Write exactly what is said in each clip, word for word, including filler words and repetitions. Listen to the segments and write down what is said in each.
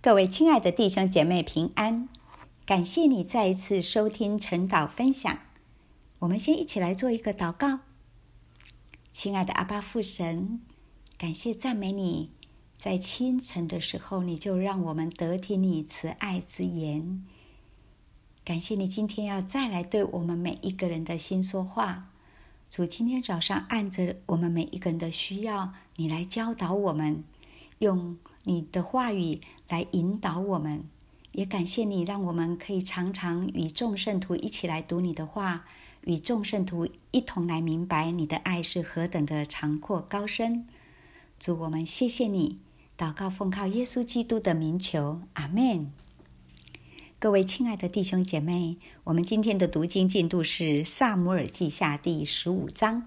各位亲爱的弟兄姐妹平安，感谢你再一次收听晨祷分享。我们先一起来做一个祷告。亲爱的阿爸父神，感谢赞美你，在清晨的时候你就让我们得听你慈爱之言。感谢你今天要再来对我们每一个人的心说话。主，今天早上按着我们每一个人的需要，你来教导我们，用你的话语来引导我们。也感谢你让我们可以常常与众圣徒一起来读你的话，与众圣徒一同来明白你的爱是何等的长阔高深。主，我们谢谢你，祷告奉靠耶稣基督的名求，阿们。各位亲爱的弟兄姐妹，我们今天的读经进度是撒母耳记下第十五章。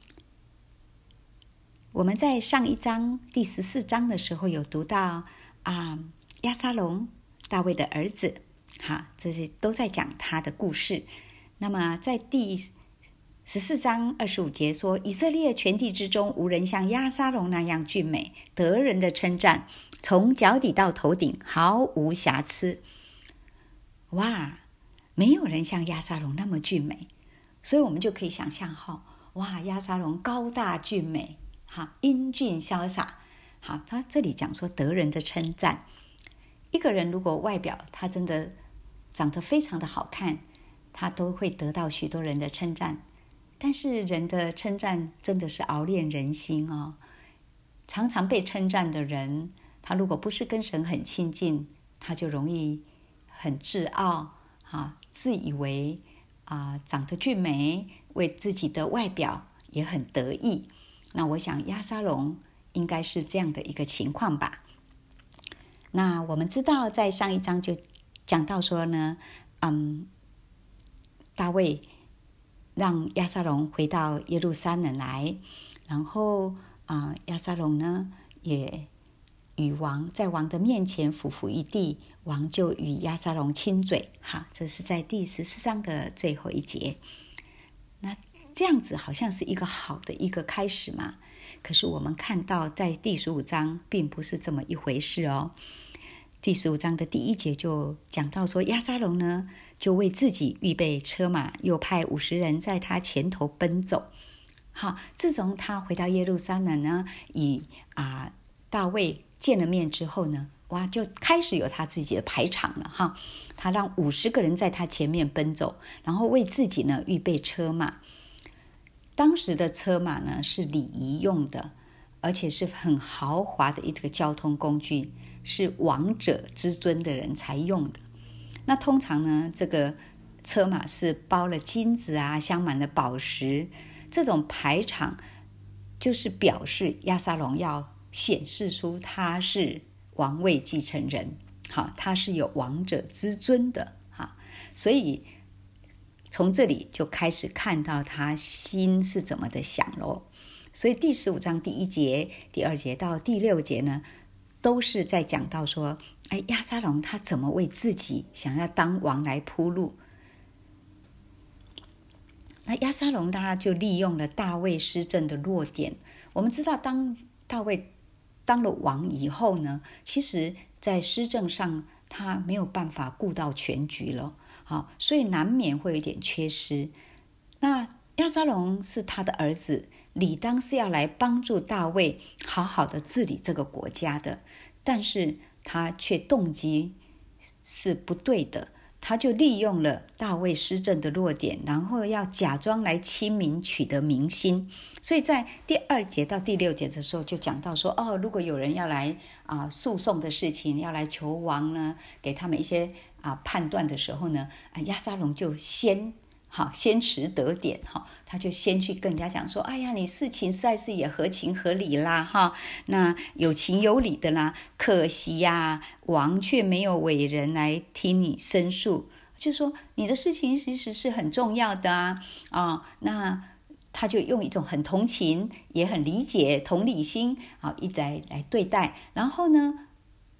我们在上一章第十四章的时候有读到啊，押沙龙大卫的儿子，好，这些都在讲他的故事。那么在第十四章二十五节说，以色列全地之中无人像押沙龙那样俊美，得人的称赞，从脚底到头顶毫无瑕疵。哇，没有人像押沙龙那么俊美，所以我们就可以想象哈，哇，押沙龙高大俊美，哈，英俊潇洒。好，他这里讲说得人的称赞。一个人如果外表他真的长得非常的好看，他都会得到许多人的称赞。但是人的称赞真的是熬炼人心哦。常常被称赞的人，他如果不是跟神很亲近，他就容易很自傲，啊、自以为、啊、长得俊美，为自己的外表也很得意。那我想押沙龙应该是这样的一个情况吧。那我们知道在上一章就讲到说呢，嗯，大卫让押沙龙回到耶路撒冷来，然后啊，押沙龙呢也与王在王的面前俯伏于地，王就与押沙龙亲嘴。好，这是在第十四章的最后一节。那这样子好像是一个好的一个开始嘛。可是我们看到在第十五章并不是这么一回事哦。第十五章的第一节就讲到说，押沙龙呢就为自己预备车马，又派五十人在他前头奔走。好，自从他回到耶路撒冷呢，与啊大卫见了面之后呢，哇，就开始有他自己的排场了哈。他让五十个人在他前面奔走，然后为自己呢预备车马。当时的车马呢是礼仪用的，而且是很豪华的一个交通工具，是王者之尊的人才用的。那通常呢，这个车马是包了金子啊，镶满了宝石。这种排场就是表示押沙龙要显示出他是王位继承人，好，他是有王者之尊的，好，所以从这里就开始看到他心是怎么的想咯。所以第十五章第一节、第二节到第六节呢，都是在讲到说，哎，押沙龙他怎么为自己想要当王来铺路。那押沙龙他就利用了大卫施政的弱点。我们知道当大卫当了王以后呢，其实在施政上他没有办法顾到全局了，好，所以难免会有一点缺失。那押沙龙是他的儿子，理当是要来帮助大卫好好的治理这个国家的，但是他却动机是不对的。他就利用了大卫施政的弱点，然后要假装来亲民，取得民心。所以在第二节到第六节的时候就讲到说，哦，如果有人要来啊、呃、诉讼的事情，要来求王呢，给他们一些啊、呃、判断的时候呢，啊押沙龙就先好先持得点哈，他就先去跟人家讲说，哎呀，你事情实在是也合情合理啦哈，那有情有理的啦，可惜呀、啊，王却没有委人来听你申诉，就说你的事情其实是很重要的啊啊，那他就用一种很同情，也很理解、同理心啊，一直来来对待，然后呢，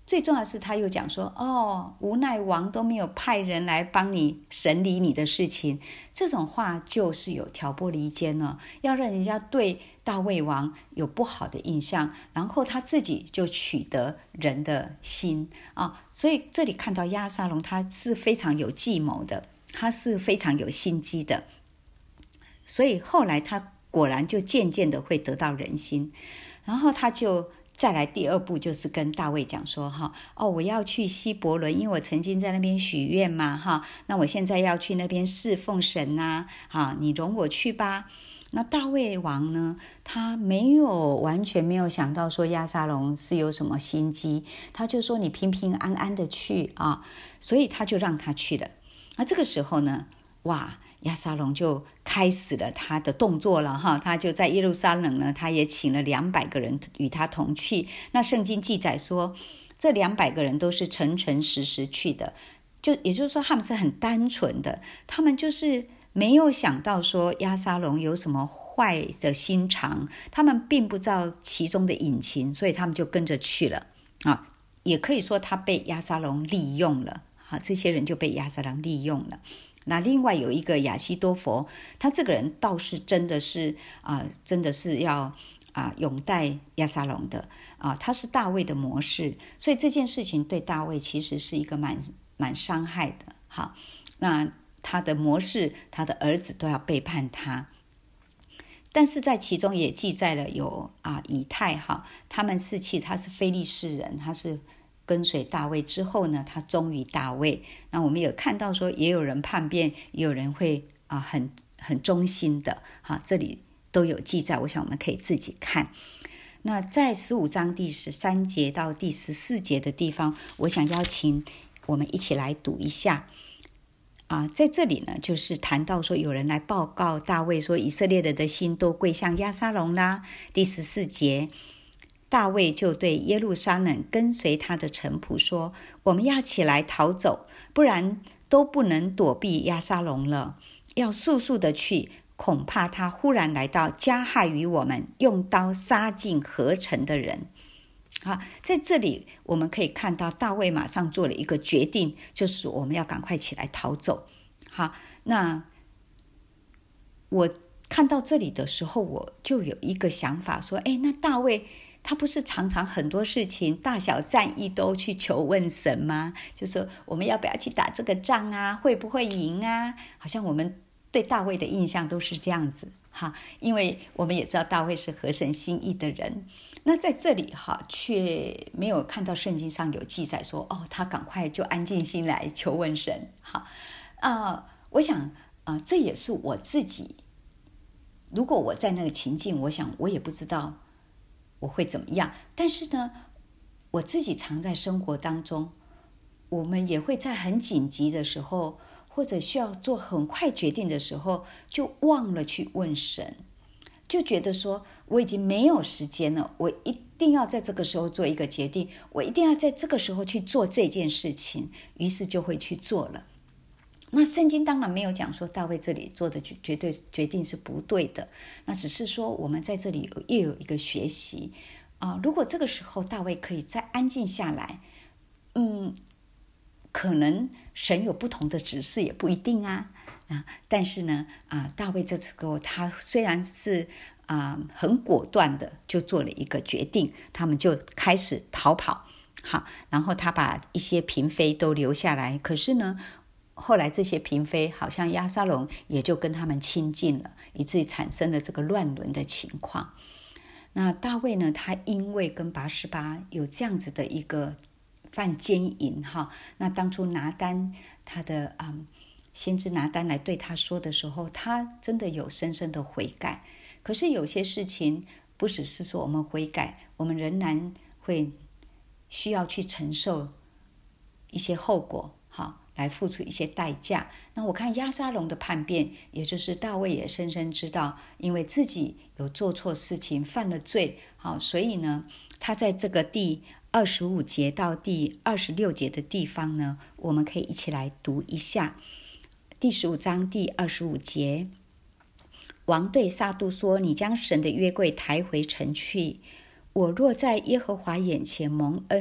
最重要的是他又讲说，哦，无奈王都没有派人来帮你审理你的事情，这种话就是有挑拨离间了，要让人家对大卫王有不好的印象，然后他自己就取得人的心啊。所以这里看到押沙龙他是非常有计谋的，他是非常有心机的，所以后来他果然就渐渐的会得到人心。然后他就再来第二步，就是跟大卫讲说哈，哦，我要去希伯伦，因为我曾经在那边许愿嘛哈，那我现在要去那边侍奉神呐，啊，你容我去吧。那大卫王呢，他没有完全没有想到说押沙龙是有什么心机，他就说你平平安安的去啊，所以他就让他去了。那这个时候呢，哇，押沙龙就开始了他的动作了哈，他就在耶路撒冷呢，他也请了两百个人与他同去。那圣经记载说，这两百个人都是诚诚实实去的，就也就是说他们是很单纯的，他们就是没有想到说押沙龙有什么坏的心肠，他们并不知道其中的隐情，所以他们就跟着去了啊。也可以说他被押沙龙利用了啊，这些人就被押沙龙利用了。那另外有一个亚希多弗，他这个人倒是真的是啊、呃，真的是要啊拥戴押沙龙的啊，他是大卫的谋士，所以这件事情对大卫其实是一个蛮蛮伤害的。好，那他的谋士，他的儿子都要背叛他，但是在其中也记载了有啊以太哈，他们是其实他是非利士人，他是跟随大卫之后呢，他忠于大卫。那我们有看到说，也有人叛变，也有人会啊很很忠心的，哈，这里都有记载，我想我们可以自己看。那在十五章第十三节到第十四节的地方，我想邀请我们一起来读一下。啊，在这里呢，就是谈到说，有人来报告大卫说，以色列人的心都归向押沙龙啦。第十四节。大卫就对耶路撒冷跟随他的臣仆说，我们要起来逃走，不然都不能躲避押沙龙了，要速速的去，恐怕他忽然来到，加害于我们，用刀杀尽合城的人。好，在这里我们可以看到大卫马上做了一个决定，就是我们要赶快起来逃走。好，那我看到这里的时候，我就有一个想法说，诶，那大卫他不是常常很多事情大小战役都去求问神吗？就说我们要不要去打这个仗啊，会不会赢啊？好像我们对大卫的印象都是这样子哈，因为我们也知道大卫是合神心意的人。那在这里哈，却没有看到圣经上有记载说，哦，他赶快就安静心来求问神。好，呃，我想啊、呃，这也是我自己，如果我在那个情境，我想我也不知道我会怎么样。但是呢，我自己常在生活当中，我们也会在很紧急的时候，或者需要做很快决定的时候，就忘了去问神，就觉得说我已经没有时间了，我一定要在这个时候做一个决定，我一定要在这个时候去做这件事情，于是就会去做了。那圣经当然没有讲说大卫这里做的绝对决定是不对的，那只是说我们在这里又有一个学习啊、呃。如果这个时候大卫可以再安静下来，嗯，可能神有不同的指示也不一定啊。啊，但是呢，啊、呃，大卫这次候他虽然是啊、呃、很果断的就做了一个决定，他们就开始逃跑。好，然后他把一些嫔妃都留下来，可是呢，后来这些嫔妃好像押沙龙也就跟他们亲近了，以至于产生了这个乱伦的情况。那大卫呢，他因为跟拔示巴有这样子的一个犯奸淫哈，那当初拿单他的嗯先知拿单来对他说的时候，他真的有深深的悔改。可是有些事情不只是说我们悔改，我们仍然会需要去承受一些后果哈，来付出一些代价。那我看押沙龙的叛变，也就是大卫也深深知道，因为自己有做错事情，犯了罪，好，所以呢，他在这个第二十五节到第二十六节的地方呢，我们可以一起来读一下。第十五章第二十五节，王对撒督说：“你将神的约柜抬回城去，我若在耶和华眼前蒙恩，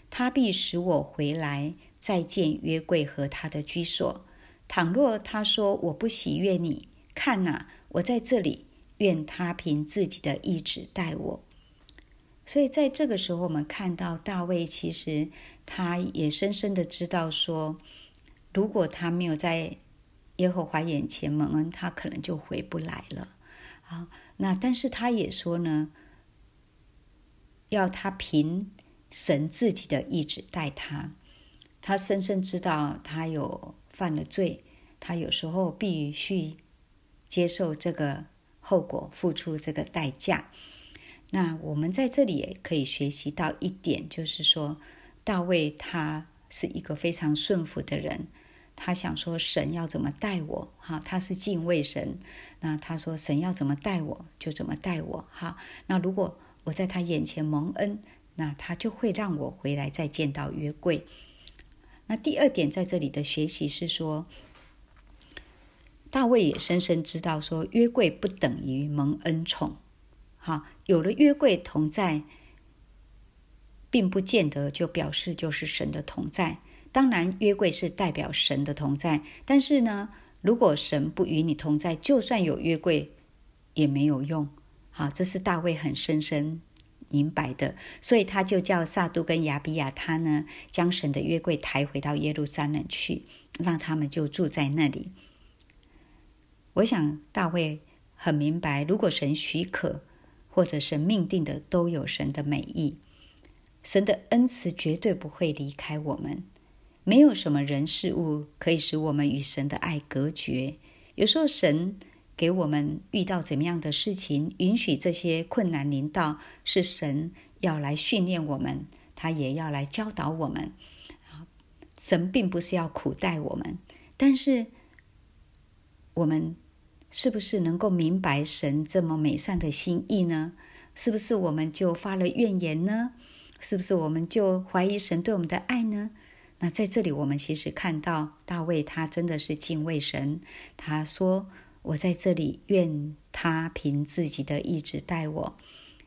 他必使我回来，再见约柜和他的居所。倘若他说我不喜悦你，看哪，我在这里，愿他凭自己的意志待我。所以在这个时候，我们看到大卫其实他也深深的知道说，如果他没有在耶和华眼前蒙恩，他可能就回不来了。好，那但是他也说呢，要他凭神自己的意志待他。他深深知道他有犯了罪，他有时候必须接受这个后果，付出这个代价。那我们在这里也可以学习到一点，就是说大卫他是一个非常顺服的人，他想说神要怎么带我，哈，他是敬畏神，那他说神要怎么带我就怎么带我，哈，那如果我在他眼前蒙恩，那他就会让我回来再见到约柜。那第二点在这里的学习是说，大卫也深深知道说约柜不等于蒙恩宠，好，有了约柜同在，并不见得就表示就是神的同在。当然约柜是代表神的同在，但是呢，如果神不与你同在，就算有约柜也没有用。好，这是大卫很深深明白的，所以他就叫撒督跟亚比亚他呢，将神的约柜抬回到耶路撒冷去，让他们就住在那里。我想大卫很明白，如果神许可或者神命定的，都有神的美意。神的恩慈绝对不会离开我们，没有什么人事物可以使我们与神的爱隔绝。有时候神给我们遇到怎么样的事情，允许这些困难临到，是神要来训练我们，他也要来教导我们。神并不是要苦待我们，但是我们是不是能够明白神这么美善的心意呢？是不是我们就发了怨言呢？是不是我们就怀疑神对我们的爱呢？那在这里我们其实看到大卫他真的是敬畏神，他说我在这里，愿他凭自己的意志带我。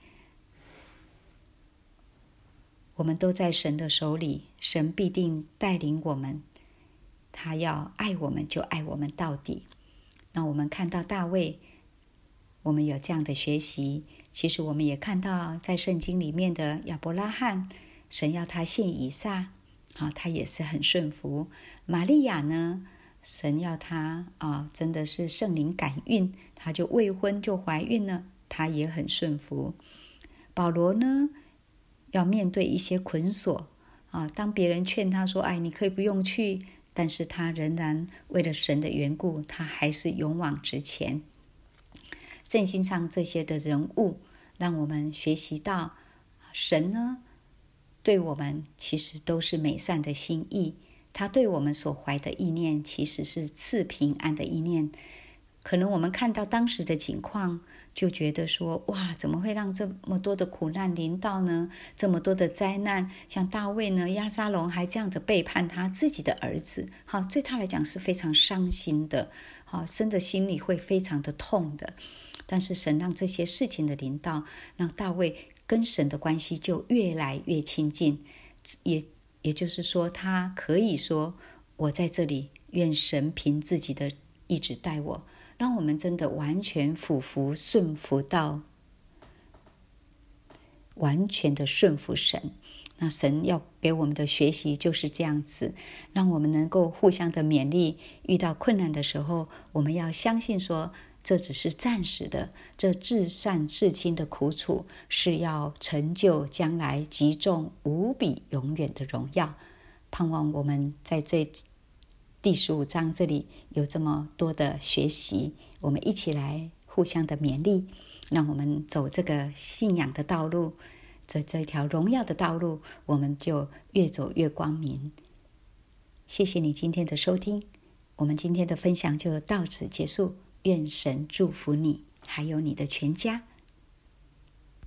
我们都在神的手里，神必定带领我们，他要爱我们就爱我们到底。那我们看到大卫，我们有这样的学习，其实我们也看到在圣经里面的亚伯拉罕，神要他献以撒，啊，他也是很顺服。玛利亚呢，神要他啊，真的是圣灵感孕，他就未婚就怀孕了，他也很顺服。保罗呢，要面对一些捆锁啊，当别人劝他说，哎，你可以不用去，但是他仍然为了神的缘故，他还是勇往直前。圣经上这些的人物，让我们学习到神呢，对我们其实都是美善的心意，他对我们所怀的意念其实是赐平安的意念。可能我们看到当时的情况，就觉得说，哇，怎么会让这么多的苦难临到呢？这么多的灾难，像大卫呢，押沙龙还这样的背叛他自己的儿子，好，对他来讲是非常伤心的，好，神的心里会非常的痛的。但是神让这些事情的临到，让大卫跟神的关系就越来越亲近，也也就是说，他可以说，我在这里，愿神凭自己的意志带我。让我们真的完全俯伏顺服到完全的顺服神。那神要给我们的学习就是这样子，让我们能够互相的勉励，遇到困难的时候，我们要相信说，这只是暂时的，这至善至轻的苦楚是要成就将来极重无比永远的荣耀。盼望我们在这第十五章这里有这么多的学习，我们一起来互相的勉励，让我们走这个信仰的道路，这这条荣耀的道路，我们就越走越光明。谢谢你今天的收听，我们今天的分享就到此结束，愿神祝福你还有你的全家。